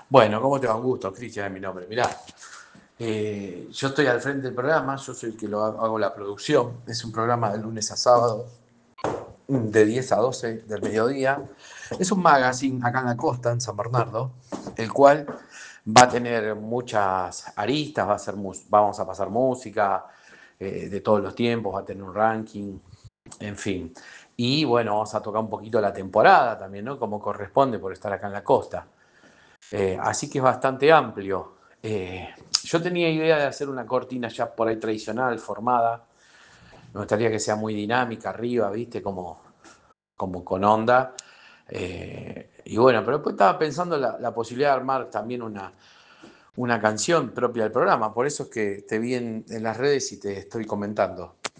Bueno, ¿cómo te va? Un gusto, Cristian es mi nombre. Mirá, yo estoy al frente del programa, yo soy el que hago la producción. Es un programa de lunes a sábado, de 10 a 12 del mediodía. Es un magazine acá en la costa, en San Bernardo, el cual va a tener muchas aristas, vamos a pasar música de todos los tiempos, va a tener un ranking, en fin. Y bueno, vamos a tocar un poquito la temporada también, ¿no? Como corresponde por estar acá en la costa. Así que es bastante amplio. Yo tenía idea de hacer una cortina ya por ahí tradicional, formada. Me gustaría que sea muy dinámica arriba, ¿viste? Como con onda. Y bueno, pero después estaba pensando la posibilidad de armar también una canción propia del programa. Por eso es que te vi en las redes y te estoy comentando.